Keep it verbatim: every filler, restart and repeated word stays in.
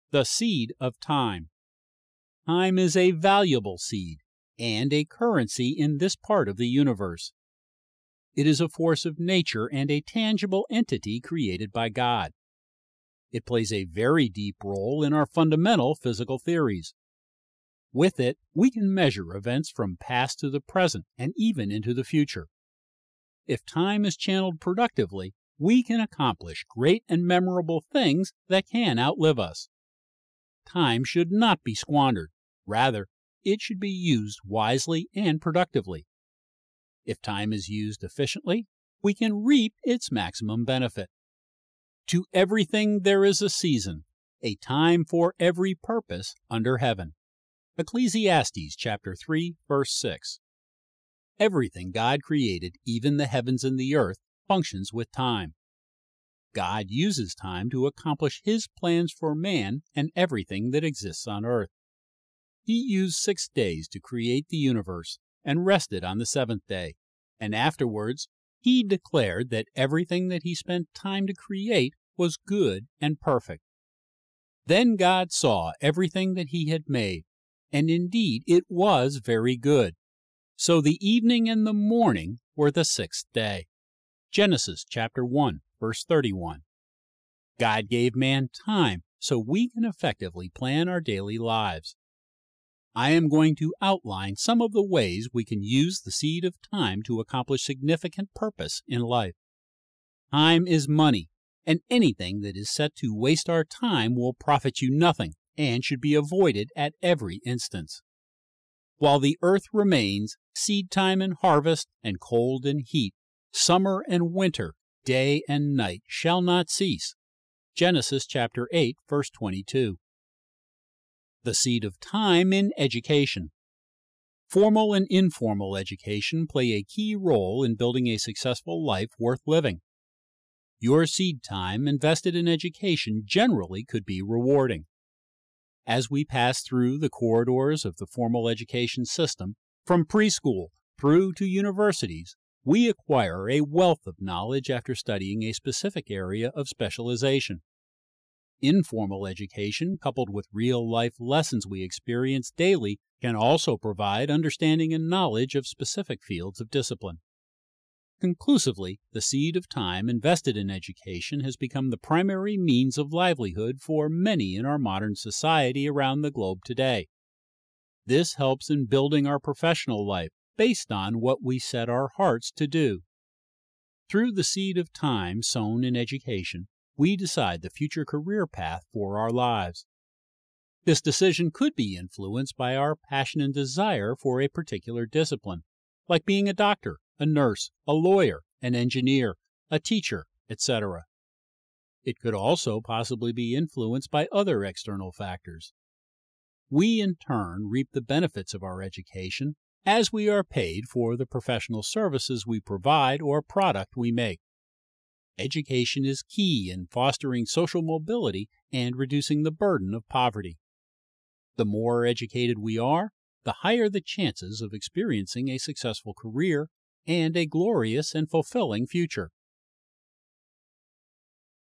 The seed of time. Time is a valuable seed and a currency in this part of the universe. It is a force of nature and a tangible entity created by God. It plays a very deep role in our fundamental physical theories. With it, we can measure events from past to the present and even into the future. If time is channeled productively, we can accomplish great and memorable things that can outlive us. Time should not be squandered. Rather, it should be used wisely and productively. If time is used efficiently, we can reap its maximum benefit. To everything there is a season, a time for every purpose under heaven. Ecclesiastes chapter three, verse six. Everything God created, even the heavens and the earth, functions with time. God uses time to accomplish His plans for man and everything that exists on earth. He used six days to create the universe and rested on the seventh day, and afterwards He declared that everything that He spent time to create was good and perfect. Then God saw everything that He had made, and indeed it was very good. So the evening and the morning were the sixth day. Genesis chapter one, verse thirty-one. God gave man time so we can effectively plan our daily lives. I am going to outline some of the ways we can use the seed of time to accomplish significant purpose in life. Time is money, and anything that is set to waste our time will profit you nothing and should be avoided at every instance. While the earth remains, seed time and harvest, and cold and heat, summer and winter, day and night shall not cease. Genesis chapter eight, verse twenty-two. The seed of time in education. Formal and informal education play a key role in building a successful life worth living. Your seed time invested in education generally could be rewarding. As we pass through the corridors of the formal education system, from preschool through to universities, we acquire a wealth of knowledge after studying a specific area of specialization. Informal education, coupled with real-life lessons we experience daily, can also provide understanding and knowledge of specific fields of discipline. Conclusively, the seed of time invested in education has become the primary means of livelihood for many in our modern society around the globe today. This helps in building our professional life based on what we set our hearts to do. Through the seed of time sown in education, we decide the future career path for our lives. This decision could be influenced by our passion and desire for a particular discipline, like being a doctor, a nurse, a lawyer, an engineer, a teacher, et cetera. It could also possibly be influenced by other external factors. We, in turn, reap the benefits of our education as we are paid for the professional services we provide or product we make. Education is key in fostering social mobility and reducing the burden of poverty. The more educated we are, the higher the chances of experiencing a successful career and a glorious and fulfilling future.